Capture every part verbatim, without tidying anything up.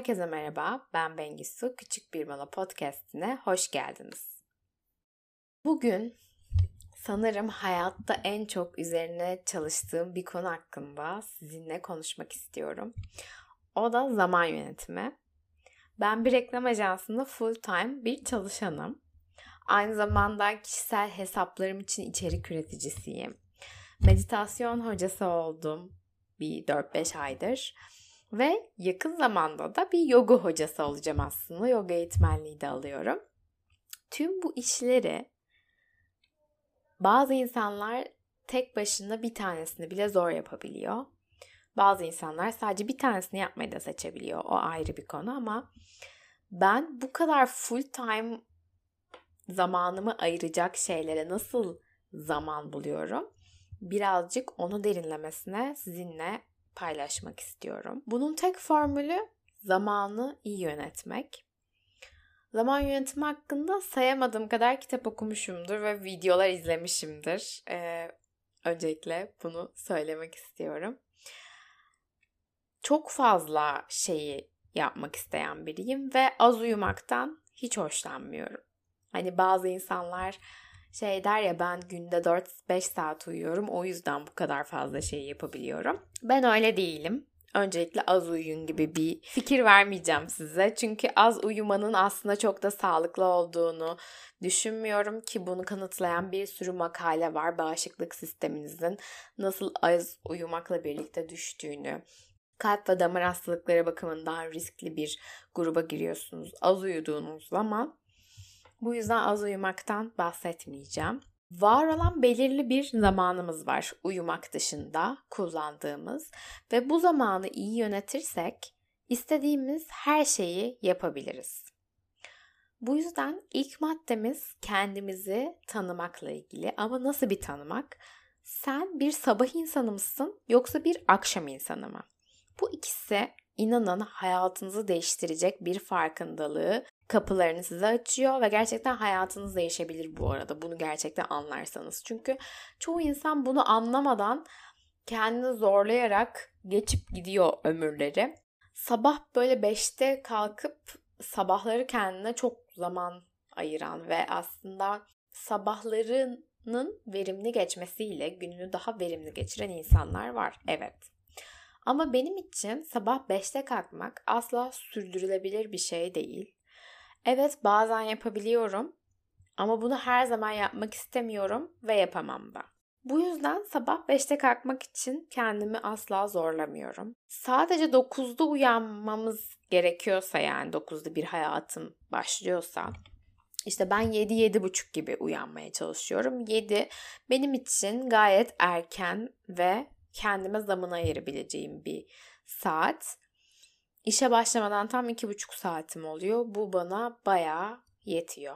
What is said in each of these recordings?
Herkese merhaba, ben Bengisu. Küçük Bir Mola Podcast'ine hoş geldiniz. Bugün sanırım hayatta en çok üzerine çalıştığım bir konu hakkında sizinle konuşmak istiyorum. O da zaman yönetimi. Ben bir reklam ajansında full time bir çalışanım. Aynı zamanda kişisel hesaplarım için içerik üreticisiyim. Meditasyon hocası oldum bir dört beş aydır. Ve yakın zamanda da bir yoga hocası olacağım aslında. Yoga eğitmenliği de alıyorum. Tüm bu işleri bazı insanlar tek başına bir tanesini bile zor yapabiliyor. Bazı insanlar sadece bir tanesini yapmayı da seçebiliyor. O ayrı bir konu ama ben bu kadar full time zamanımı ayıracak şeylere nasıl zaman buluyorum? Birazcık onu derinlemesine sizinle paylaşmak istiyorum. Bunun tek formülü zamanı iyi yönetmek. Zaman yönetimi hakkında sayamadığım kadar kitap okumuşumdur ve videolar izlemişimdir. Ee, öncelikle bunu söylemek istiyorum. Çok fazla şeyi yapmak isteyen biriyim ve az uyumaktan hiç hoşlanmıyorum. Hani bazı insanlar şey der ya, ben günde dört beş saat uyuyorum, o yüzden bu kadar fazla şey yapabiliyorum. Ben öyle değilim. Öncelikle az uyuyun gibi bir fikir vermeyeceğim size. Çünkü az uyumanın aslında çok da sağlıklı olduğunu düşünmüyorum ki bunu kanıtlayan bir sürü makale var. Bağışıklık sisteminizin nasıl az uyumakla birlikte düştüğünü, kalp ve damar hastalıkları bakımından riskli bir gruba giriyorsunuz az uyuduğunuz zaman. Bu yüzden az uyumaktan bahsetmeyeceğim. Var olan belirli bir zamanımız var uyumak dışında kullandığımız ve bu zamanı iyi yönetirsek istediğimiz her şeyi yapabiliriz. Bu yüzden ilk maddemiz kendimizi tanımakla ilgili, ama nasıl bir tanımak? Sen bir sabah insanı mısın yoksa bir akşam insanı mı? Bu ikisi inanın hayatınızı değiştirecek bir farkındalığı kapılarını size açıyor ve gerçekten hayatınız değişebilir bu arada. Bunu gerçekten anlarsanız. Çünkü çoğu insan bunu anlamadan kendini zorlayarak geçip gidiyor ömürleri. Sabah böyle beşte kalkıp sabahları kendine çok zaman ayıran ve aslında sabahlarının verimli geçmesiyle gününü daha verimli geçiren insanlar var. Evet. Ama benim için sabah beşte kalkmak asla sürdürülebilir bir şey değil. Evet, bazen yapabiliyorum ama bunu her zaman yapmak istemiyorum ve yapamam da. Bu yüzden sabah beşte kalkmak için kendimi asla zorlamıyorum. Sadece dokuzda uyanmamız gerekiyorsa, yani dokuzda bir hayatım başlıyorsa, işte ben yedi yedi buçuk gibi uyanmaya çalışıyorum. yedi benim için gayet erken ve kendime zaman ayırabileceğim bir saat. İşe başlamadan tam iki buçuk saatim oluyor. Bu bana bayağı yetiyor.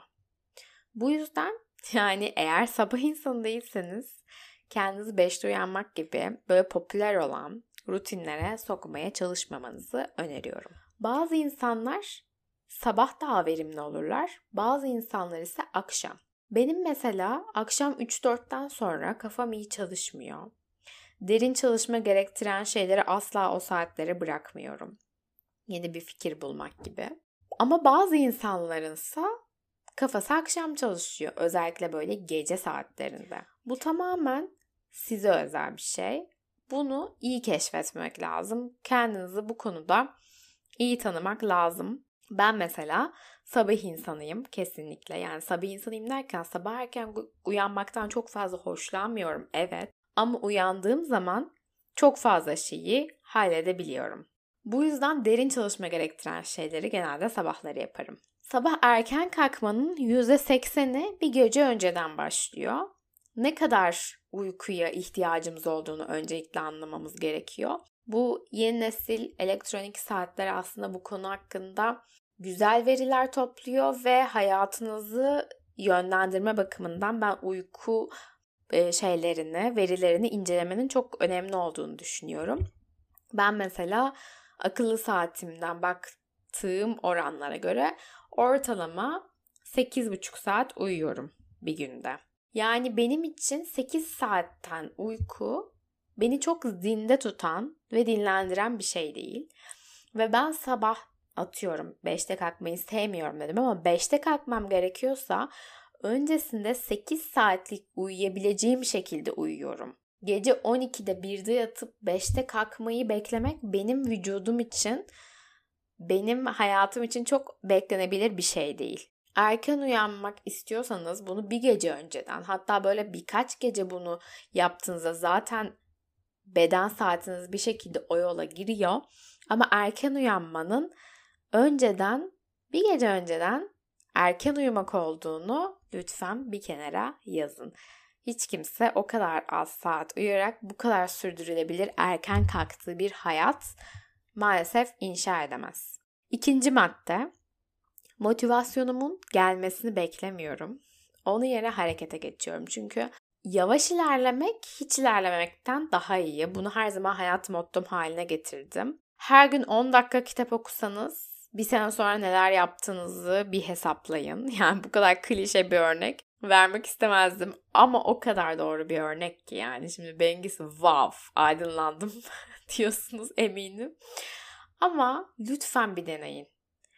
Bu yüzden yani eğer sabah insanı değilseniz kendinizi beşte uyanmak gibi böyle popüler olan rutinlere sokmaya çalışmamanızı öneriyorum. Bazı insanlar sabah daha verimli olurlar. Bazı insanlar ise akşam. Benim mesela akşam üç dörtten sonra kafam iyi çalışmıyor. Derin çalışma gerektiren şeyleri asla o saatlere bırakmıyorum. Yeni bir fikir bulmak gibi. Ama bazı insanlarınsa kafası akşam çalışıyor. Özellikle böyle gece saatlerinde. Bu tamamen size özel bir şey. Bunu iyi keşfetmek lazım. Kendinizi bu konuda iyi tanımak lazım. Ben mesela sabah insanıyım kesinlikle. Yani sabah insanıyım derken sabah erken uyanmaktan çok fazla hoşlanmıyorum. Evet. Ama uyandığım zaman çok fazla şeyi halledebiliyorum. Bu yüzden derin çalışma gerektiren şeyleri genelde sabahları yaparım. Sabah erken kalkmanın yüzde sekseni bir gece önceden başlıyor. Ne kadar uykuya ihtiyacımız olduğunu öncelikle anlamamız gerekiyor. Bu yeni nesil elektronik saatler aslında bu konu hakkında güzel veriler topluyor ve hayatınızı yönlendirme bakımından ben uyku şeylerini, verilerini incelemenin çok önemli olduğunu düşünüyorum. Ben mesela akıllı saatimden baktığım oranlara göre ortalama sekiz buçuk saat uyuyorum bir günde. Yani benim için sekiz saatten uyku beni çok zinde tutan ve dinlendiren bir şey değil. Ve ben sabah atıyorum beşte kalkmayı sevmiyorum dedim ama beşte kalkmam gerekiyorsa öncesinde sekiz saatlik uyuyabileceğim şekilde uyuyorum. Gece on ikide birde yatıp beşte kalkmayı beklemek benim vücudum için, benim hayatım için çok beklenebilir bir şey değil. Erken uyanmak istiyorsanız bunu bir gece önceden, hatta böyle birkaç gece bunu yaptığınızda zaten beden saatiniz bir şekilde o yola giriyor. Ama erken uyanmanın önceden, bir gece önceden erken uyumak olduğunu lütfen bir kenara yazın. Hiç kimse o kadar az saat uyuyarak bu kadar sürdürülebilir erken kalktığı bir hayat maalesef inşa edemez. İkinci madde, motivasyonumun gelmesini beklemiyorum. Onun yerine harekete geçiyorum. Çünkü yavaş ilerlemek hiç ilerlememekten daha iyi. Bunu her zaman hayat mottom haline getirdim. Her gün on dakika kitap okusanız bir sene sonra neler yaptığınızı bir hesaplayın. Yani bu kadar klişe bir örnek vermek istemezdim ama o kadar doğru bir örnek ki yani. Şimdi Bengis wow aydınlandım diyorsunuz eminim. Ama lütfen bir deneyin.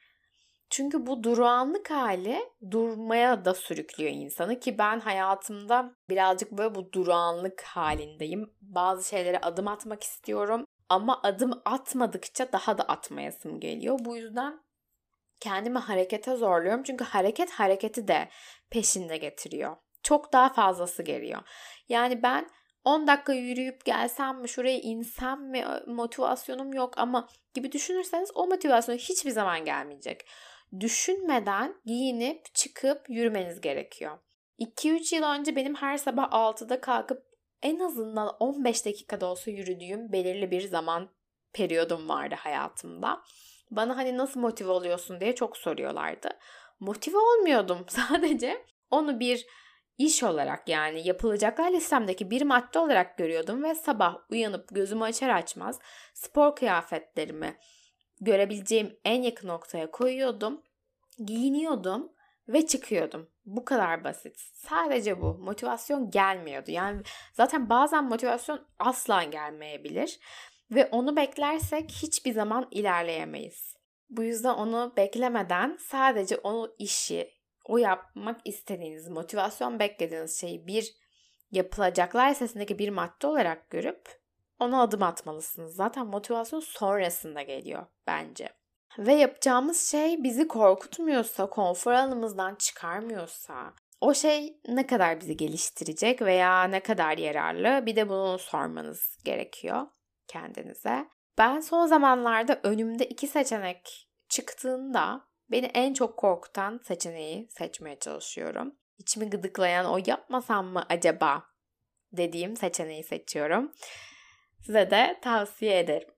Çünkü bu durağanlık hali durmaya da sürüklüyor insanı ki ben hayatımda birazcık böyle bu durağanlık halindeyim. Bazı şeylere adım atmak istiyorum ama adım atmadıkça daha da atmayasım geliyor. Bu yüzden kendimi harekete zorluyorum. Çünkü hareket hareketi de peşinde getiriyor. Çok daha fazlası geliyor. Yani ben on dakika yürüyüp gelsem mi, şuraya insem mi, motivasyonum yok ama gibi düşünürseniz o motivasyon hiçbir zaman gelmeyecek. Düşünmeden giyinip çıkıp yürümeniz gerekiyor. iki üç yıl önce benim her sabah altıda kalkıp en azından on beş dakikada olsa yürüdüğüm belirli bir zaman periyodum vardı hayatımda. Bana hani nasıl motive oluyorsun diye çok soruyorlardı. Motive olmuyordum. Sadece onu bir iş olarak, yani yapılacaklar listemdeki bir madde olarak görüyordum ve sabah uyanıp gözümü açar açmaz spor kıyafetlerimi görebileceğim en yakın noktaya koyuyordum, giyiniyordum ve çıkıyordum. Bu kadar basit. Sadece bu. Motivasyon gelmiyordu. Yani zaten bazen motivasyon asla gelmeyebilir ve onu beklersek hiçbir zaman ilerleyemeyiz. Bu yüzden onu beklemeden sadece o işi, o yapmak istediğiniz, motivasyon beklediğiniz şeyi bir yapılacaklar listesindeki bir madde olarak görüp ona adım atmalısınız. Zaten motivasyon sonrasında geliyor bence. Ve yapacağımız şey bizi korkutmuyorsa, konfor alanımızdan çıkarmıyorsa, o şey ne kadar bizi geliştirecek veya ne kadar yararlı, bir de bunu sormanız gerekiyor kendinize. Ben son zamanlarda önümde iki seçenek çıktığında beni en çok korkutan seçeneği seçmeye çalışıyorum. İçimi gıdıklayan, o yapmasam mı acaba dediğim seçeneği seçiyorum. Size de tavsiye ederim.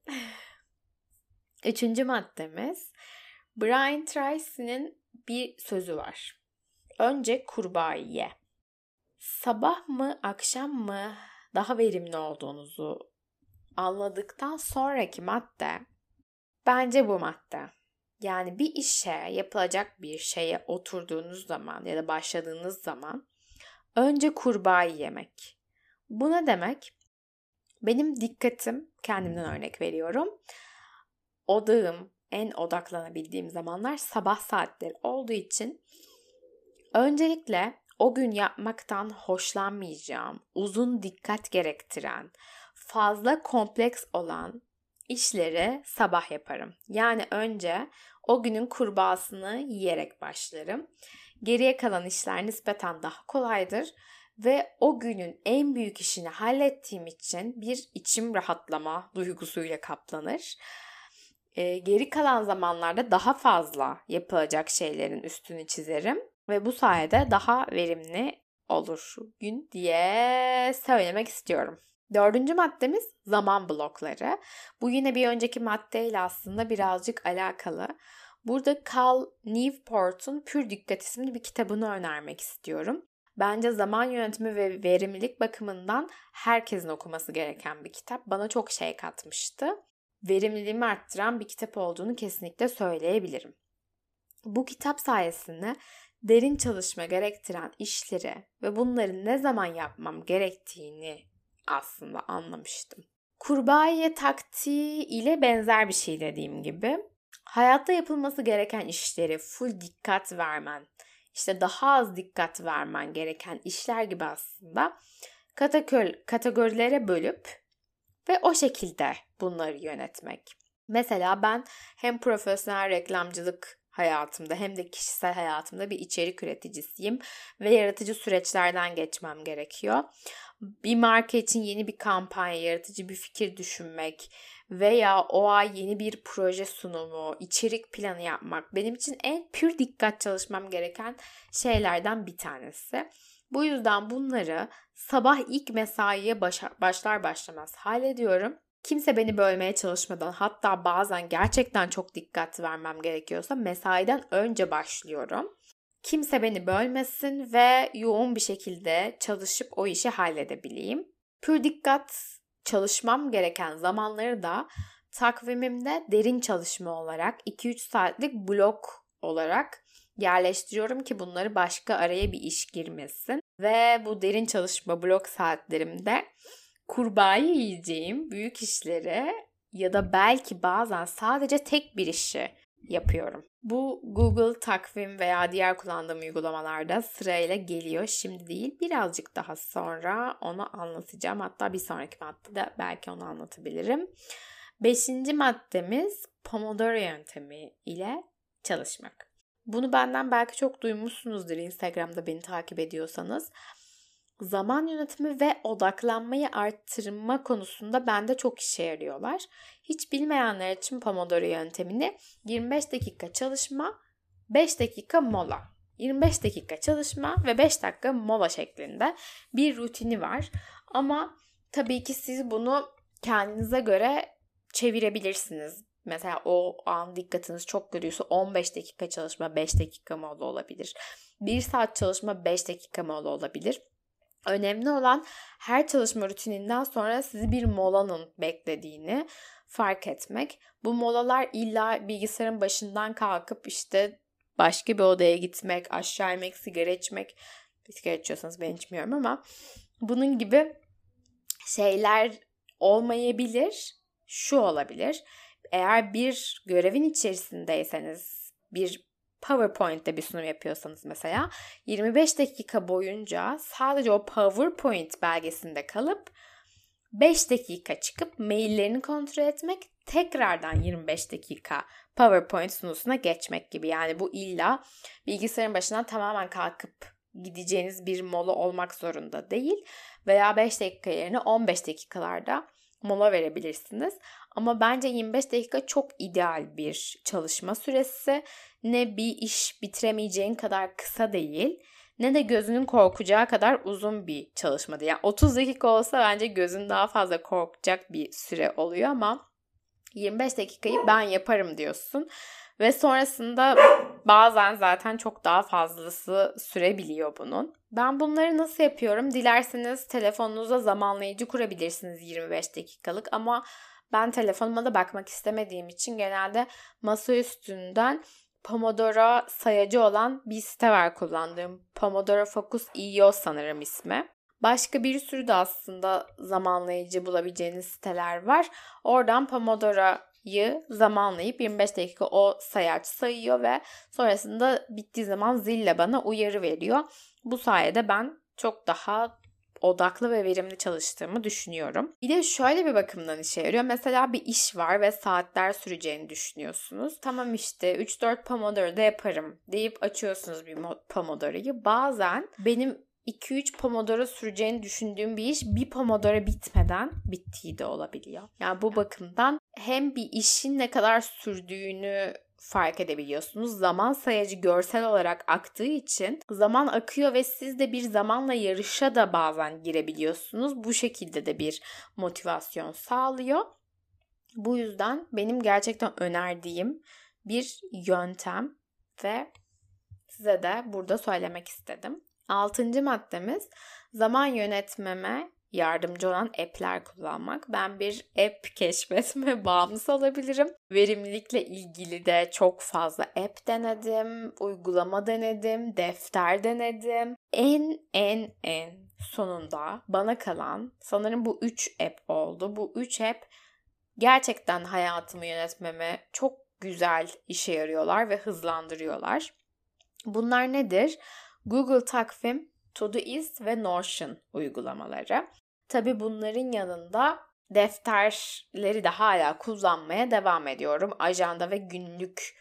Üçüncü maddemiz, Brian Tracy'nin bir sözü var. Önce kurbağayı ye. Sabah mı, akşam mı daha verimli olduğunuzu anladıktan sonraki madde bence bu madde. Yani bir işe, yapılacak bir şeye oturduğunuz zaman ya da başladığınız zaman önce kurbağayı yemek. Bu ne demek? Benim dikkatim, kendimden örnek veriyorum. Odağım, en odaklanabildiğim zamanlar sabah saatleri olduğu için öncelikle o gün yapmaktan hoşlanmayacağım, uzun dikkat gerektiren, fazla kompleks olan işleri sabah yaparım. Yani önce o günün kurbağasını yiyerek başlarım. Geriye kalan işler nispeten daha kolaydır ve o günün en büyük işini hallettiğim için bir içim rahatlama duygusuyla kaplanır. Ee, geri kalan zamanlarda daha fazla yapılacak şeylerin üstünü çizerim ve bu sayede daha verimli olur gün diye söylemek istiyorum. Dördüncü maddemiz zaman blokları. Bu yine bir önceki maddeyle aslında birazcık alakalı. Burada Cal Newport'un Pür Dikkat isimli bir kitabını önermek istiyorum. Bence zaman yönetimi ve verimlilik bakımından herkesin okuması gereken bir kitap. Bana çok şey katmıştı. Verimliliğimi arttıran bir kitap olduğunu kesinlikle söyleyebilirim. Bu kitap sayesinde derin çalışma gerektiren işleri ve bunları ne zaman yapmam gerektiğini aslında anlamıştım. Kurbağa taktiği ile benzer bir şey dediğim gibi. hayatta yapılması gereken işleri full dikkat vermen, işte daha az dikkat vermen gereken işler gibi aslında kategorilere bölüp ve o şekilde bunları yönetmek. Mesela ben hem profesyonel reklamcılık hayatımda hem de kişisel hayatımda bir içerik üreticisiyim ve yaratıcı süreçlerden geçmem gerekiyor. Bir marka için yeni bir kampanya, yaratıcı bir fikir düşünmek veya o ay yeni bir proje sunumu, içerik planı yapmak benim için en pür dikkat çalışmam gereken şeylerden bir tanesi. Bu yüzden bunları sabah ilk mesaiye başlar başlamaz hallediyorum. Kimse beni bölmeye çalışmadan, hatta bazen gerçekten çok dikkat vermem gerekiyorsa mesaiden önce başlıyorum. Kimse beni bölmesin ve yoğun bir şekilde çalışıp o işi halledebileyim. Pür dikkat çalışmam gereken zamanları da takvimimde derin çalışma olarak iki üç saatlik blok olarak yerleştiriyorum ki bunları başka araya bir iş girmesin. Ve bu derin çalışma blok saatlerimde kurbağayı yiyeceğim büyük işleri ya da belki bazen sadece tek bir işi yapıyorum. Bu Google Takvim veya diğer kullandığım uygulamalarda sırayla geliyor. Şimdi değil, birazcık daha sonra onu anlatacağım. Hatta bir sonraki maddede belki onu anlatabilirim. Beşinci maddemiz Pomodoro yöntemi ile çalışmak. Bunu benden belki çok duymuşsunuzdur Instagram'da beni takip ediyorsanız. Zaman yönetimi ve odaklanmayı arttırma konusunda bende çok işe yarıyorlar. Hiç bilmeyenler için Pomodoro yöntemini yirmi beş dakika çalışma, beş dakika mola. yirmi beş dakika çalışma ve beş dakika mola şeklinde bir rutini var. Ama tabii ki siz bunu kendinize göre çevirebilirsiniz. Mesela o an dikkatiniz çok görüyorsa on beş dakika çalışma, beş dakika mola olabilir. bir saat çalışma, beş dakika mola olabilir. Önemli olan her çalışma rutininden sonra sizi bir molanın beklediğini fark etmek. Bu molalar illa bilgisayarın başından kalkıp işte başka bir odaya gitmek, aşağı inmek, sigara içmek. Sigara içiyorsanız ben içmiyorum ama bunun gibi şeyler olmayabilir. Şu olabilir. Eğer bir görevin içerisindeyseniz, bir PowerPoint'te bir sunum yapıyorsanız mesela yirmi beş dakika boyunca sadece o PowerPoint belgesinde kalıp beş dakika çıkıp maillerini kontrol etmek, tekrardan yirmi beş dakika PowerPoint sunusuna geçmek gibi. Yani bu illa bilgisayarın başından tamamen kalkıp gideceğiniz bir mola olmak zorunda değil veya beş dakika yerine on beş dakikalarda mola verebilirsiniz. Ama bence yirmi beş dakika çok ideal bir çalışma süresi. Ne bir iş bitiremeyeceğin kadar kısa değil, ne de gözünün korkacağı kadar uzun bir çalışma değil. Yani otuz dakika olsa bence gözün daha fazla korkacak bir süre oluyor ama yirmi beş dakikayı ben yaparım diyorsun. Ve sonrasında bazen zaten çok daha fazlası sürebiliyor bunun. Ben bunları nasıl yapıyorum? Dilerseniz telefonunuza zamanlayıcı kurabilirsiniz yirmi beş dakikalık ama ben telefonuma da bakmak istemediğim için genelde masa üstünden Pomodoro sayacı olan bir site var kullandığım. Pomodoro Focus nokta io sanırım ismi. Başka bir sürü de aslında zamanlayıcı bulabileceğiniz siteler var. Oradan Pomodoro'yu zamanlayıp yirmi beş dakika o sayaç sayıyor ve sonrasında bittiği zaman zille bana uyarı veriyor. Bu sayede ben çok daha odaklı ve verimli çalıştığımı düşünüyorum. Bir de şöyle bir bakımdan işe yarıyor. Mesela bir iş var ve saatler süreceğini düşünüyorsunuz. Tamam işte üç dört Pomodoro'da yaparım deyip açıyorsunuz bir Pomodoro'yu. Bazen benim iki üç Pomodoro süreceğini düşündüğüm bir iş bir Pomodoro bitmeden bittiği de olabiliyor. Yani bu bakımdan hem bir işin ne kadar sürdüğünü fark edebiliyorsunuz. Zaman sayacı görsel olarak aktığı için zaman akıyor ve siz de bir zamanla yarışa da bazen girebiliyorsunuz. Bu şekilde de bir motivasyon sağlıyor. Bu yüzden benim gerçekten önerdiğim bir yöntem ve size de burada söylemek istedim. Altıncı maddemiz zaman yönetmeme yardımcı olan app'ler kullanmak. Ben bir app keşfetme bağımlısı olabilirim. Verimlilikle ilgili de çok fazla app denedim, uygulama denedim, defter denedim. En en en sonunda bana kalan sanırım bu üç app oldu. Bu üç app gerçekten hayatımı yönetmeme çok güzel işe yarıyorlar ve hızlandırıyorlar. Bunlar nedir? Google Takvim, Todoist ve Notion uygulamaları. Tabii bunların yanında defterleri de hala kullanmaya devam ediyorum. Ajanda ve günlük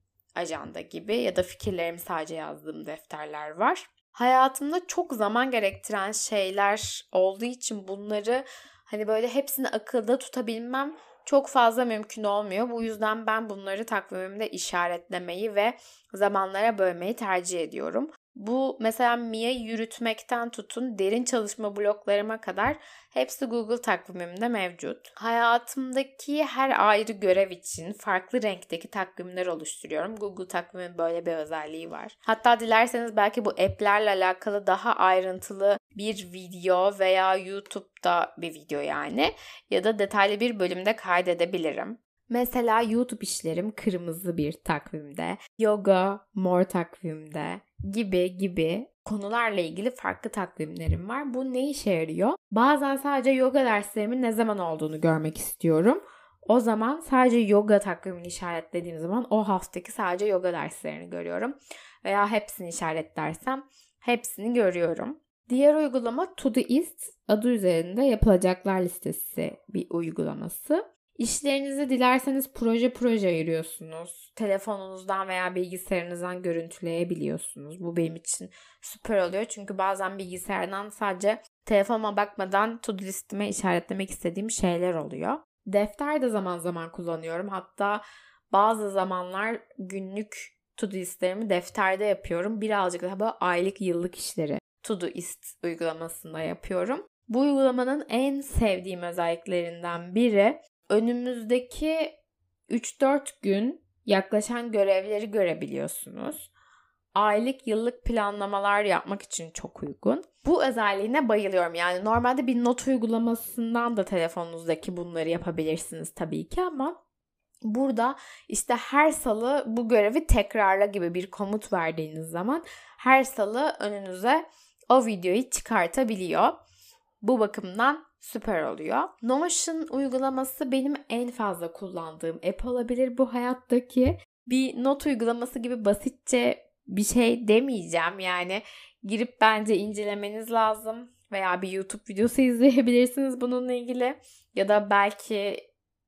ajanda gibi ya da fikirlerimi sadece yazdığım defterler var. Hayatımda çok zaman gerektiren şeyler olduğu için bunları hani böyle hepsini akılda tutabilmem çok fazla mümkün olmuyor. Bu yüzden ben bunları takvimimde işaretlemeyi ve zamanlara bölmeyi tercih ediyorum. Bu mesela Mia'yı yürütmekten tutun derin çalışma bloklarıma kadar hepsi Google takvimimde mevcut. Hayatımdaki her ayrı görev için farklı renkteki takvimler oluşturuyorum. Google takvimin böyle bir özelliği var. Hatta dilerseniz belki bu app'lerle alakalı daha ayrıntılı bir video veya YouTube'da bir video yani ya da detaylı bir bölümde kaydedebilirim. Mesela YouTube işlerim kırmızı bir takvimde, yoga mor takvimde gibi gibi konularla ilgili farklı takvimlerim var. Bu ne işe yarıyor? Bazen sadece yoga derslerimin ne zaman olduğunu görmek istiyorum. O zaman sadece yoga takvimini işaretlediğim zaman o haftaki sadece yoga derslerini görüyorum. Veya hepsini işaretlersem hepsini görüyorum. Diğer uygulama Todoist, adı üzerinde yapılacaklar listesi bir uygulaması. İşlerinizi dilerseniz proje proje ayırıyorsunuz. Telefonunuzdan veya bilgisayarınızdan görüntüleyebiliyorsunuz. Bu benim için süper oluyor. Çünkü bazen bilgisayardan sadece telefonuma bakmadan to-do listime işaretlemek istediğim şeyler oluyor. Defter de zaman zaman kullanıyorum. Hatta bazı zamanlar günlük to-do listlerimi defterde yapıyorum. Birazcık daha böyle aylık yıllık işleri Todoist uygulamasında yapıyorum. Bu uygulamanın en sevdiğim özelliklerinden biri önümüzdeki üç dört gün yaklaşan görevleri görebiliyorsunuz. Aylık, yıllık planlamalar yapmak için çok uygun. Bu özelliğine bayılıyorum. Yani normalde bir not uygulamasından da telefonunuzdaki bunları yapabilirsiniz tabii ki ama burada işte her salı bu görevi tekrarla gibi bir komut verdiğiniz zaman her salı önünüze o videoyu çıkartabiliyor. Bu bakımdan süper oluyor. Notion uygulaması benim en fazla kullandığım app olabilir bu hayattaki. Bir not uygulaması gibi basitçe bir şey demeyeceğim. Yani girip bence incelemeniz lazım. Veya bir YouTube videosu izleyebilirsiniz bununla ilgili. Ya da belki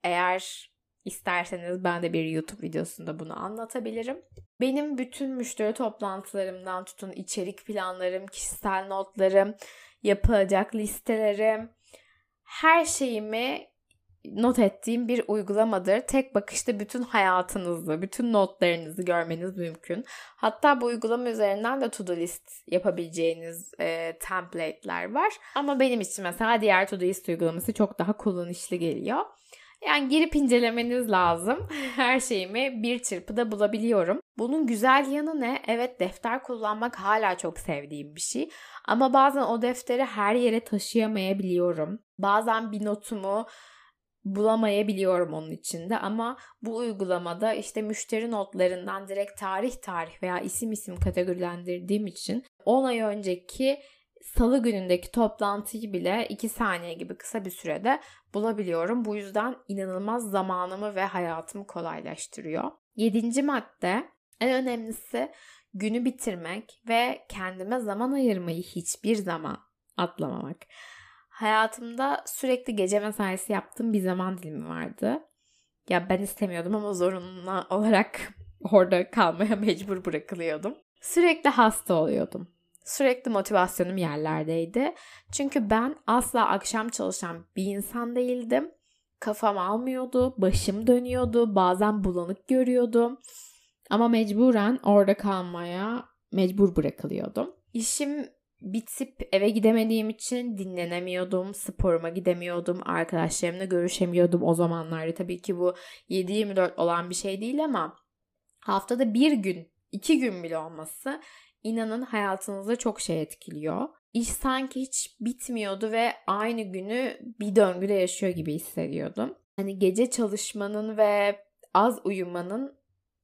eğer isterseniz ben de bir YouTube videosunda bunu anlatabilirim. Benim bütün müşteri toplantılarımdan tutun içerik planlarım, kişisel notlarım, yapılacak listelerim, her şeyimi not ettiğim bir uygulamadır. Tek bakışta bütün hayatınızı, bütün notlarınızı görmeniz mümkün. Hatta bu uygulama üzerinden de to-do list yapabileceğiniz e, template'ler var. Ama benim için mesela diğer to-do list uygulaması çok daha kullanışlı geliyor. Yani girip incelemeniz lazım. Her şeyimi bir çırpıda bulabiliyorum. Bunun güzel yanı ne? Evet, defter kullanmak hala çok sevdiğim bir şey. Ama bazen o defteri her yere taşıyamayabiliyorum. Bazen bir notumu bulamayabiliyorum onun içinde ama bu uygulamada işte müşteri notlarından direkt tarih tarih veya isim isim kategorilendirdiğim için on ay önceki salı günündeki toplantıyı bile iki saniye gibi kısa bir sürede bulabiliyorum. Bu yüzden inanılmaz zamanımı ve hayatımı kolaylaştırıyor. Yedinci madde, en önemlisi günü bitirmek ve kendime zaman ayırmayı hiçbir zaman atlamamak. Hayatımda sürekli gece mesaisi yaptığım bir zaman dilimi vardı. Ya ben istemiyordum ama zorunlu olarak orada kalmaya mecbur bırakılıyordum. Sürekli hasta oluyordum. Sürekli motivasyonum yerlerdeydi. Çünkü ben asla akşam çalışan bir insan değildim. Kafam almıyordu, başım dönüyordu, bazen bulanık görüyordum. Ama mecburen orada kalmaya mecbur bırakılıyordum. İşim bitip eve gidemediğim için dinlenemiyordum, sporuma gidemiyordum, arkadaşlarımla görüşemiyordum o zamanlarda. Tabii ki bu yedi yirmi dört olan bir şey değil ama haftada bir gün, iki gün bile olması inanın hayatınızda çok şey etkiliyor. İş sanki hiç bitmiyordu ve aynı günü bir döngüde yaşıyor gibi hissediyordum. Hani gece çalışmanın ve az uyumanın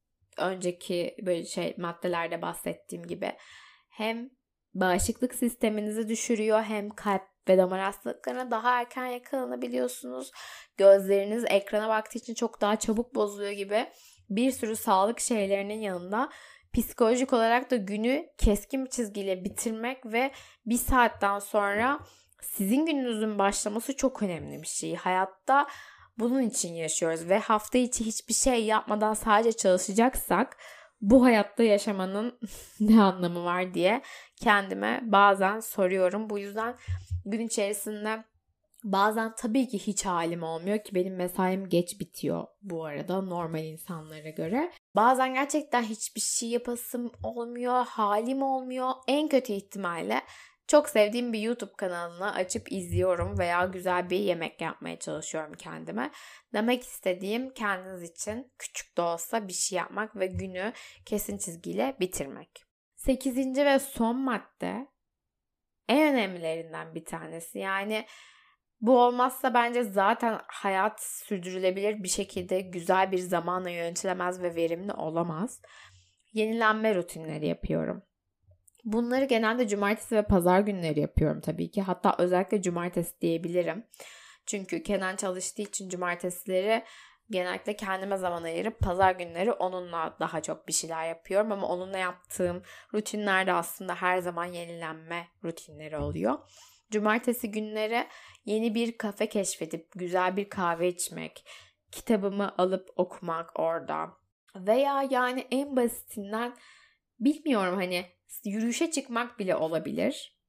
önceki böyle şey maddelerde bahsettiğim gibi hem bağışıklık sisteminizi düşürüyor hem kalp ve damar hastalıklarına daha erken yakalanabiliyorsunuz. Gözleriniz ekrana baktığı için çok daha çabuk bozuluyor gibi bir sürü sağlık şeylerinin yanında psikolojik olarak da günü keskin bir çizgiyle bitirmek ve bir saatten sonra sizin gününüzün başlaması çok önemli bir şey. Hayatta bunun için yaşıyoruz ve hafta içi hiçbir şey yapmadan sadece çalışacaksak bu hayatta yaşamanın ne anlamı var diye kendime bazen soruyorum. Bu yüzden gün içerisinde bazen tabii ki hiç halim olmuyor ki benim mesaim geç bitiyor bu arada normal insanlara göre. Bazen gerçekten hiçbir şey yapasım olmuyor, halim olmuyor. En kötü ihtimalle çok sevdiğim bir YouTube kanalını açıp izliyorum veya güzel bir yemek yapmaya çalışıyorum kendime. Demek istediğim kendiniz için küçük de olsa bir şey yapmak ve günü kesin çizgiyle bitirmek. Sekizinci ve son madde en önemlilerinden bir tanesi. Yani bu olmazsa bence zaten hayat sürdürülebilir bir şekilde güzel bir zamanla yönetilemez ve verimli olamaz. Yenilenme rutinleri yapıyorum. Bunları genelde cumartesi ve pazar günleri yapıyorum tabii ki. Hatta özellikle cumartesi diyebilirim. Çünkü Kenan çalıştığı için cumartesileri genellikle kendime zaman ayırıp pazar günleri onunla daha çok bir şeyler yapıyorum. Ama onunla yaptığım rutinlerde aslında her zaman yenilenme rutinleri oluyor. Cumartesi günleri yeni bir kafe keşfedip güzel bir kahve içmek, kitabımı alıp okumak orada. Veya yani en basitinden bilmiyorum hani yürüyüşe çıkmak bile olabilir.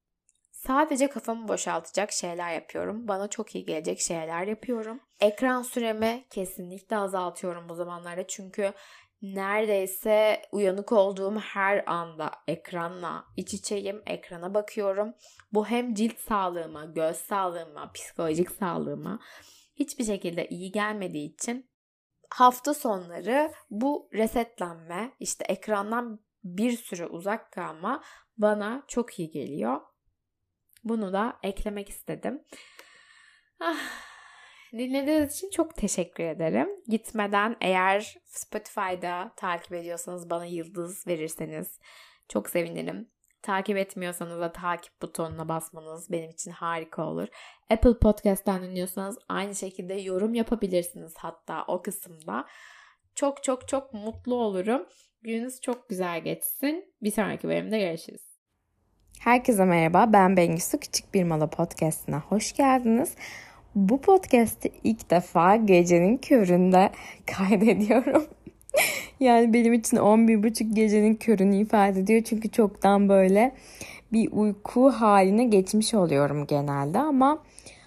Sadece kafamı boşaltacak şeyler yapıyorum. Bana çok iyi gelecek şeyler yapıyorum. Ekran süremi kesinlikle azaltıyorum bu zamanlarda. Çünkü neredeyse uyanık olduğum her anda ekranla iç içeyim. Ekrana bakıyorum. Bu hem cilt sağlığıma, göz sağlığıma, psikolojik sağlığıma hiçbir şekilde iyi gelmediği için hafta sonları bu resetlenme, işte ekrandan bir süre uzak kalma bana çok iyi geliyor. Bunu da eklemek istedim. Ah, dinlediğiniz için çok teşekkür ederim. Gitmeden eğer Spotify'da takip ediyorsanız bana yıldız verirseniz çok sevinirim. Takip etmiyorsanız da takip butonuna basmanız benim için harika olur. Apple Podcast'ten dinliyorsanız aynı şekilde yorum yapabilirsiniz hatta o kısımda. Çok çok çok mutlu olurum. Gününüz çok güzel geçsin. Bir sonraki bölümde görüşürüz. Herkese merhaba, ben Bengisu. Küçük Bir Mola Podcast'ına hoş geldiniz. Bu podcast'i ilk defa gecenin köründe kaydediyorum. Yani benim için on bir buçuk gecenin körünü ifade ediyor. Çünkü çoktan böyle bir uyku haline geçmiş oluyorum genelde. Ama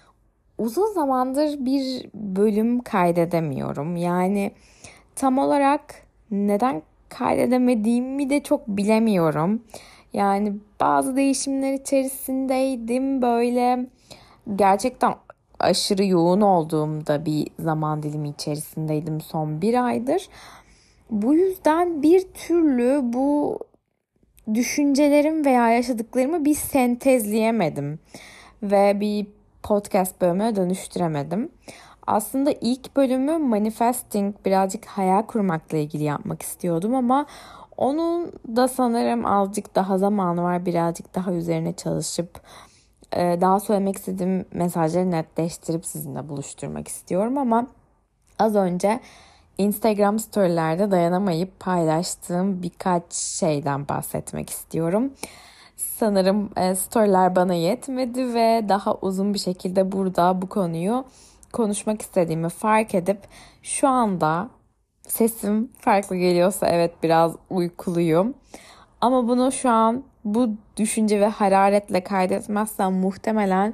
uzun zamandır bir bölüm kaydedemiyorum. Yani tam olarak neden kaydedemediğimi de çok bilemiyorum. Yani bazı değişimler içerisindeydim. Böyle gerçekten aşırı yoğun olduğumda bir zaman dilimi içerisindeydim son bir aydır. Bu yüzden bir türlü bu düşüncelerim veya yaşadıklarımı bir sentezleyemedim. Ve bir podcast bölümüne dönüştüremedim. Aslında ilk bölümü manifesting, birazcık hayal kurmakla ilgili yapmak istiyordum ama onun da sanırım azıcık daha zamanı var. Birazcık daha üzerine çalışıp daha söylemek istediğim mesajları netleştirip sizinle buluşturmak istiyorum ama az önce Instagram storylerde dayanamayıp paylaştığım birkaç şeyden bahsetmek istiyorum. Sanırım storyler bana yetmedi ve daha uzun bir şekilde burada bu konuyu konuşmak istediğimi fark edip şu anda sesim farklı geliyorsa evet biraz uykuluyum. Ama bunu şu an bu düşünce ve hararetle kaydetmezsem muhtemelen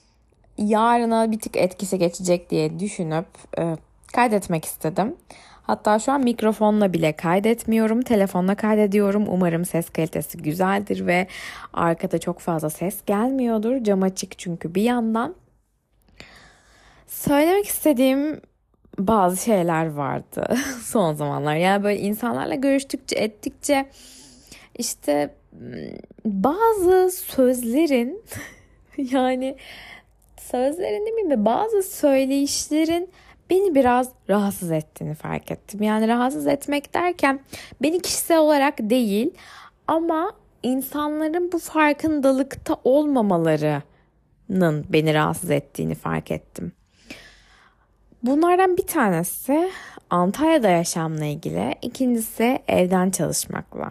yarına bir tık etkisi geçecek diye düşünüp e, kaydetmek istedim. Hatta şu an mikrofonla bile kaydetmiyorum. Telefonla kaydediyorum. Umarım ses kalitesi güzeldir ve arkada çok fazla ses gelmiyordur. Cam açık çünkü bir yandan. Söylemek istediğim bazı şeyler vardı son zamanlar. Yani böyle insanlarla görüştükçe ettikçe işte bazı sözlerin yani sözlerin değil mi? Bazı söyleyişlerin beni biraz rahatsız ettiğini fark ettim. Yani rahatsız etmek derken beni kişisel olarak değil ama insanların bu farkındalıkta olmamalarının beni rahatsız ettiğini fark ettim. Bunlardan bir tanesi Antalya'da yaşamla ilgili, ikincisi evden çalışmakla.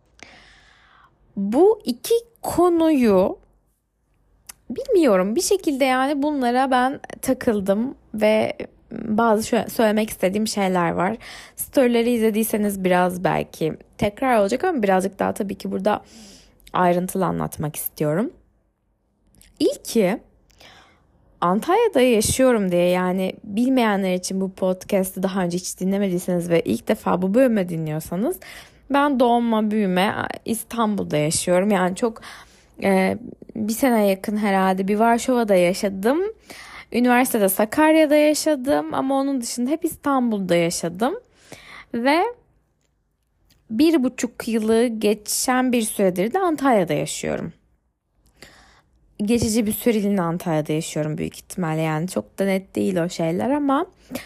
Bu iki konuyu bilmiyorum, bir şekilde yani bunlara ben takıldım ve bazı şöyle söylemek istediğim şeyler var. Storyleri izlediyseniz biraz belki tekrar olacak ama birazcık daha tabii ki burada ayrıntılı anlatmak istiyorum. İlki, Antalya'da yaşıyorum diye, yani bilmeyenler için bu podcast'ı daha önce hiç dinlemediyseniz ve ilk defa bu bölümü dinliyorsanız, ben doğma büyüme İstanbul'da yaşıyorum. Yani çok e, bir sene yakın herhalde bir Varşova'da yaşadım. Üniversitede Sakarya'da yaşadım ama onun dışında hep İstanbul'da yaşadım. Ve bir buçuk yılı geçen bir süredir de Antalya'da yaşıyorum. Geçici bir süreliğine Antalya'da yaşıyorum büyük ihtimalle, yani çok da net değil o şeyler ama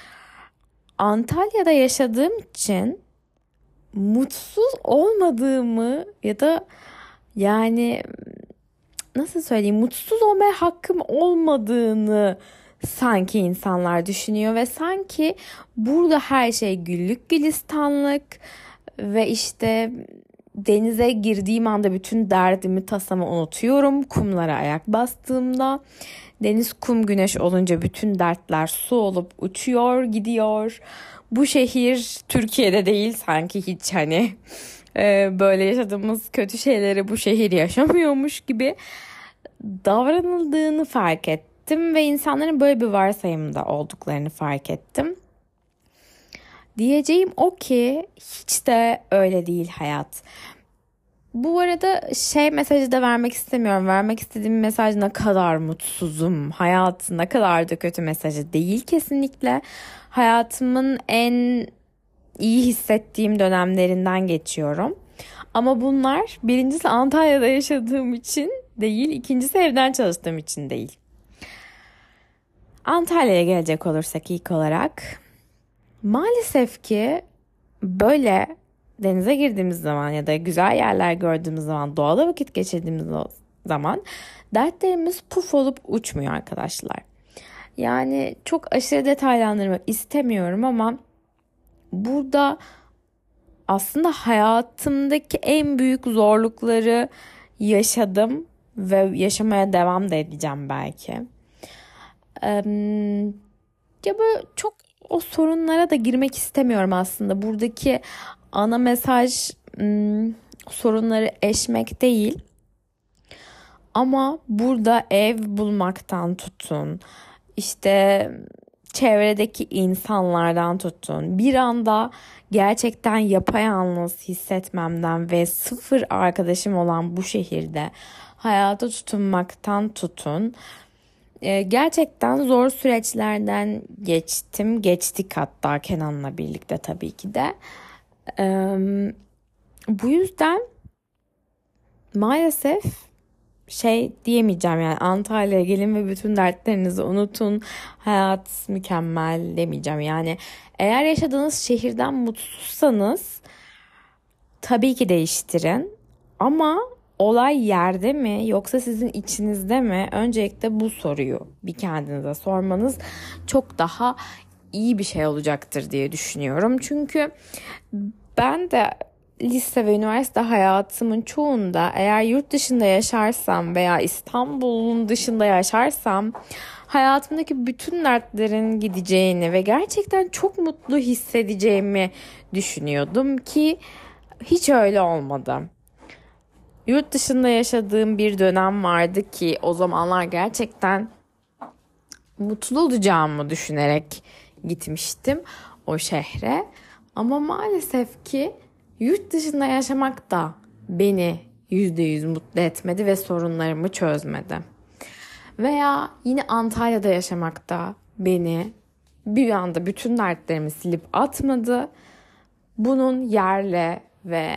Antalya'da yaşadığım için mutsuz olmadığımı ya da yani nasıl söyleyeyim, mutsuz olmaya hakkım olmadığını sanki insanlar düşünüyor ve sanki burada her şey güllük gülistanlık ve işte denize girdiğim anda bütün derdimi tasamı unutuyorum. Kumlara ayak bastığımda deniz, kum, güneş olunca bütün dertler su olup uçuyor gidiyor. Bu şehir Türkiye'de değil sanki, hiç hani e, böyle yaşadığımız kötü şeyleri bu şehir yaşamıyormuş gibi davranıldığını fark ettim ve insanların böyle bir varsayımda olduklarını fark ettim. Diyeceğim o ki hiç de öyle değil hayat. Bu arada şey mesajı da vermek istemiyorum. Vermek istediğim mesaj ne kadar mutsuzum, hayat ne kadar da kötü mesajı değil kesinlikle. Hayatımın en iyi hissettiğim dönemlerinden geçiyorum. Ama bunlar birincisi Antalya'da yaşadığım için değil, ikincisi evden çalıştığım için değil. Antalya'ya gelecek olursak ilk olarak, maalesef ki böyle denize girdiğimiz zaman ya da güzel yerler gördüğümüz zaman, doğada vakit geçirdiğimiz zaman dertlerimiz puf olup uçmuyor arkadaşlar. Yani çok aşırı detaylandırmak istemiyorum ama burada aslında hayatımdaki en büyük zorlukları yaşadım ve yaşamaya devam da edeceğim belki. Ee, ya böyle çok o sorunlara da girmek istemiyorum aslında. Buradaki ana mesaj ım, sorunları eşmek değil. Ama burada ev bulmaktan tutun, işte çevredeki insanlardan tutun, bir anda gerçekten yapayalnız hissetmemden ve sıfır arkadaşım olan bu şehirde hayata tutunmaktan tutun. Ee, gerçekten zor süreçlerden geçtim, geçtik hatta Kenan'la birlikte tabii ki de. Ee, bu yüzden maalesef şey diyemeyeceğim, yani Antalya'ya gelin ve bütün dertlerinizi unutun, hayat mükemmel demeyeceğim. Yani eğer yaşadığınız şehirden mutsuzsanız tabii ki değiştirin ama olay yerde mi yoksa sizin içinizde mi? Öncelikle bu soruyu bir kendinize sormanız çok daha iyi bir şey olacaktır diye düşünüyorum. Çünkü ben de lise ve üniversite hayatımın çoğunda eğer yurt dışında yaşarsam veya İstanbul'un dışında yaşarsam hayatımdaki bütün dertlerin gideceğini ve gerçekten çok mutlu hissedeceğimi düşünüyordum ki hiç öyle olmadı. Yurt dışında yaşadığım bir dönem vardı ki o zamanlar gerçekten mutlu olacağımı düşünerek gitmiştim o şehre. Ama maalesef ki yurt dışında yaşamak da beni yüzde yüz mutlu etmedi ve sorunlarımı çözmedi. Veya yine Antalya'da yaşamak da beni bir anda bütün dertlerimi silip atmadı. Bunun yerle ve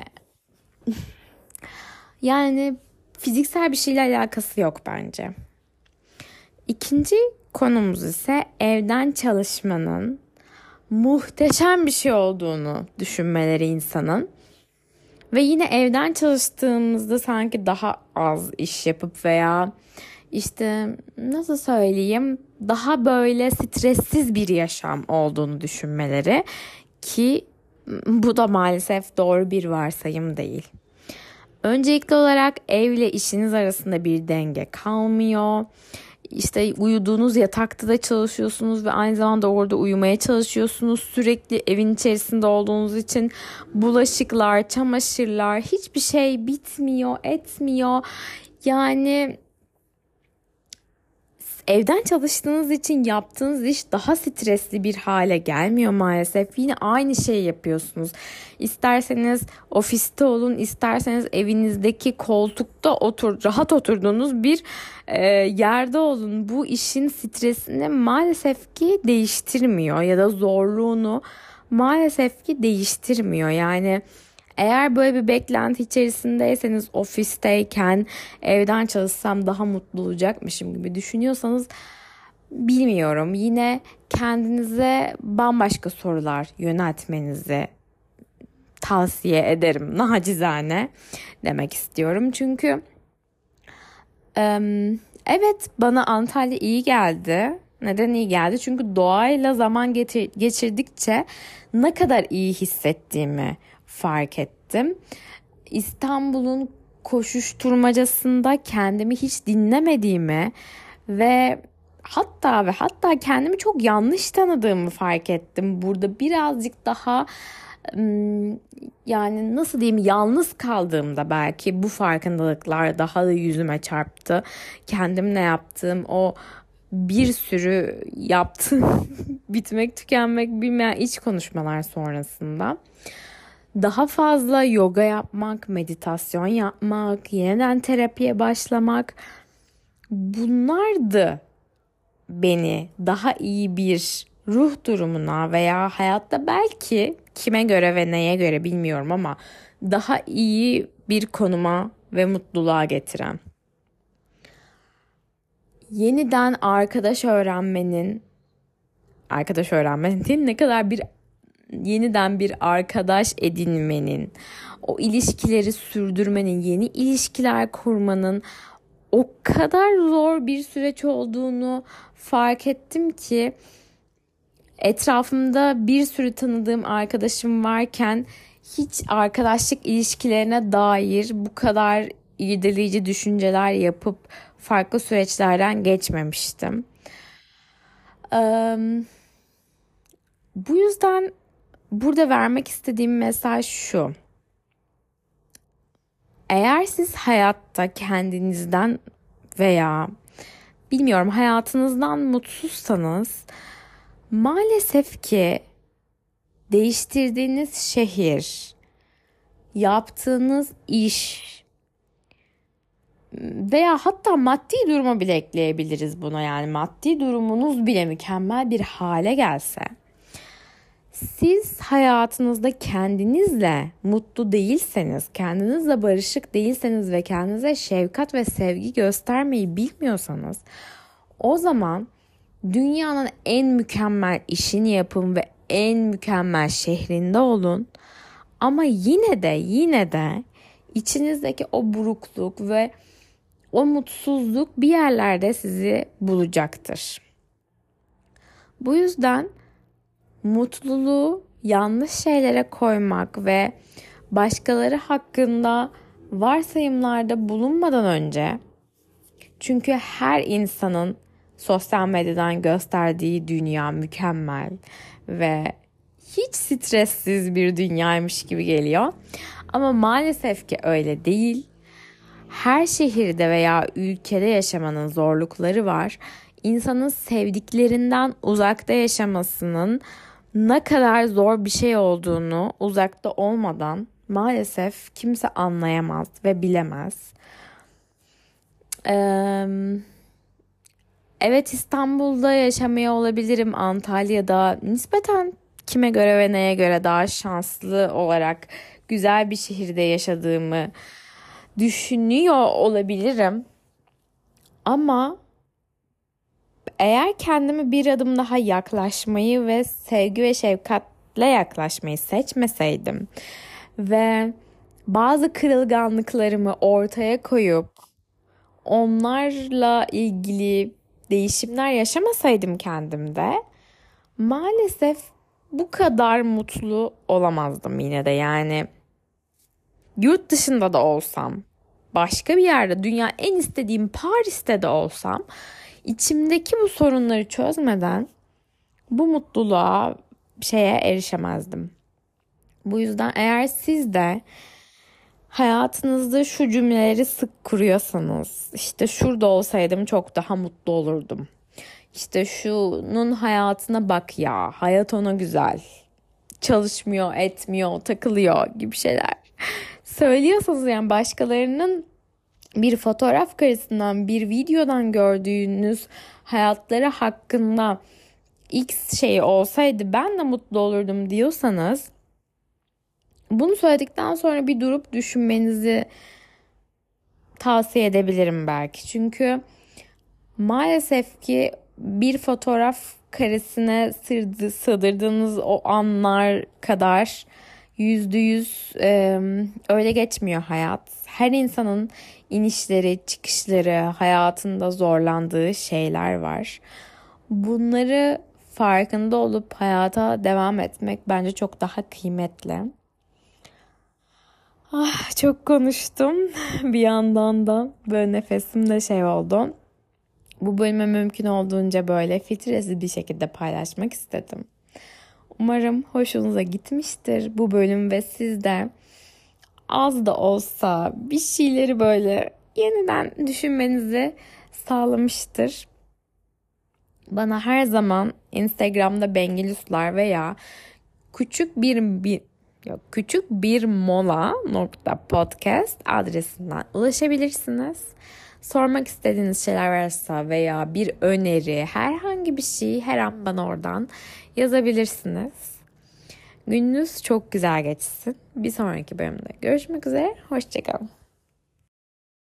yani fiziksel bir şeyle alakası yok bence. İkinci konumuz ise evden çalışmanın muhteşem bir şey olduğunu düşünmeleri insanın. Ve yine evden çalıştığımızda sanki daha az iş yapıp veya işte nasıl söyleyeyim, daha böyle stressiz bir yaşam olduğunu düşünmeleri, ki bu da maalesef doğru bir varsayım değil. Öncelikli olarak evle işiniz arasında bir denge kalmıyor. İşte uyuduğunuz yatakta da çalışıyorsunuz ve aynı zamanda orada uyumaya çalışıyorsunuz. Sürekli evin içerisinde olduğunuz için bulaşıklar, çamaşırlar, hiçbir şey bitmiyor, etmiyor. Yani evden çalıştığınız için yaptığınız iş daha stresli bir hale gelmiyor maalesef. Yine aynı şeyi yapıyorsunuz. İsterseniz ofiste olun, isterseniz evinizdeki koltukta otur, rahat oturduğunuz bir e, yerde olun. Bu işin stresini maalesef ki değiştirmiyor ya da zorluğunu maalesef ki değiştirmiyor. Yani eğer böyle bir beklenti içerisindeyseniz, ofisteyken evden çalışsam daha mutlu olacakmışım gibi düşünüyorsanız, bilmiyorum. Yine kendinize bambaşka sorular yöneltmenizi tavsiye ederim. Nacizane demek istiyorum. Çünkü evet, bana Antalya iyi geldi. Neden iyi geldi? Çünkü doğayla zaman getir- geçirdikçe ne kadar iyi hissettiğimi fark ettim. İstanbul'un koşuşturmacasında kendimi hiç dinlemediğimi ve hatta ve hatta kendimi çok yanlış tanıdığımı fark ettim. Burada birazcık daha yani nasıl diyeyim, yalnız kaldığımda belki bu farkındalıklar daha da yüzüme çarptı. Kendimle yaptığım o bir sürü yaptığım bitmek tükenmek bilmeyen iç konuşmalar sonrasında daha fazla yoga yapmak, meditasyon yapmak, yeniden terapiye başlamak, bunlardı beni daha iyi bir ruh durumuna veya hayatta belki kime göre ve neye göre bilmiyorum ama daha iyi bir konuma ve mutluluğa getiren. Yeniden arkadaş öğrenmenin, arkadaş öğrenmenin değil, ne kadar bir yeniden bir arkadaş edinmenin, o ilişkileri sürdürmenin, yeni ilişkiler kurmanın o kadar zor bir süreç olduğunu fark ettim ki, etrafımda bir sürü tanıdığım arkadaşım varken hiç arkadaşlık ilişkilerine dair bu kadar irdeleyici düşünceler yapıp farklı süreçlerden geçmemiştim. Ee, bu yüzden burada vermek istediğim mesaj şu: eğer siz hayatta kendinizden veya bilmiyorum hayatınızdan mutsuzsanız, maalesef ki değiştirdiğiniz şehir, yaptığınız iş veya hatta maddi durumu bile ekleyebiliriz buna. Yani maddi durumunuz bile mükemmel bir hale gelse, siz hayatınızda kendinizle mutlu değilseniz, kendinizle barışık değilseniz ve kendinize şefkat ve sevgi göstermeyi bilmiyorsanız, o zaman dünyanın en mükemmel işini yapın ve en mükemmel şehrinde olun. Ama yine de yine de içinizdeki o burukluk ve o mutsuzluk bir yerlerde sizi bulacaktır. Bu yüzden mutluluğu yanlış şeylere koymak ve başkaları hakkında varsayımlarda bulunmadan önce, çünkü her insanın sosyal medyadan gösterdiği dünya mükemmel ve hiç stressiz bir dünyaymış gibi geliyor. Ama maalesef ki öyle değil. Her şehirde veya ülkede yaşamanın zorlukları var. İnsanın sevdiklerinden uzakta yaşamasının ne kadar zor bir şey olduğunu uzakta olmadan maalesef kimse anlayamaz ve bilemez. Ee, evet, İstanbul'da yaşamıyor olabilirim, Antalya'da nispeten kime göre ve neye göre daha şanslı olarak güzel bir şehirde yaşadığımı düşünüyor olabilirim. Ama eğer kendimi bir adım daha yaklaşmayı ve sevgi ve şefkatle yaklaşmayı seçmeseydim ve bazı kırılganlıklarımı ortaya koyup onlarla ilgili değişimler yaşamasaydım kendimde maalesef bu kadar mutlu olamazdım yine de. Yani yurt dışında da olsam, başka bir yerde, dünya en istediğim Paris'te de olsam, içimdeki bu sorunları çözmeden bu mutluluğa, şeye erişemezdim. Bu yüzden eğer siz de hayatınızda şu cümleleri sık kuruyorsanız, işte şurada olsaydım çok daha mutlu olurdum, İşte şunun hayatına bak ya, hayat ona güzel, çalışmıyor, etmiyor, takılıyor gibi şeyler söylüyorsanız, yani başkalarının bir fotoğraf karesinden, bir videodan gördüğünüz hayatları hakkında X şey olsaydı ben de mutlu olurdum diyorsanız, bunu söyledikten sonra bir durup düşünmenizi tavsiye edebilirim belki. Çünkü maalesef ki bir fotoğraf karesine sığdı, sığdırdığınız o anlar kadar yüzde yüz e, öyle geçmiyor hayat. Her insanın inişleri, çıkışları, hayatında zorlandığı şeyler var. Bunları farkında olup hayata devam etmek bence çok daha kıymetli. Ah, çok konuştum. Bir yandan da böyle nefesim de şey oldu. Bu bölümü mümkün olduğunca böyle filtresiz bir şekilde paylaşmak istedim. Umarım hoşunuza gitmiştir bu bölüm ve siz de az da olsa bir şeyleri böyle yeniden düşünmenizi sağlamıştır. Bana her zaman Instagram'da Bengiluslar veya küçük bir, bir yok, küçük bir mola nokta podcast adresinden ulaşabilirsiniz. Sormak istediğiniz şeyler varsa veya bir öneri, herhangi bir şey her an bana oradan yazabilirsiniz. Gününüz çok güzel geçsin. Bir sonraki bölümde görüşmek üzere. Hoşçakalın.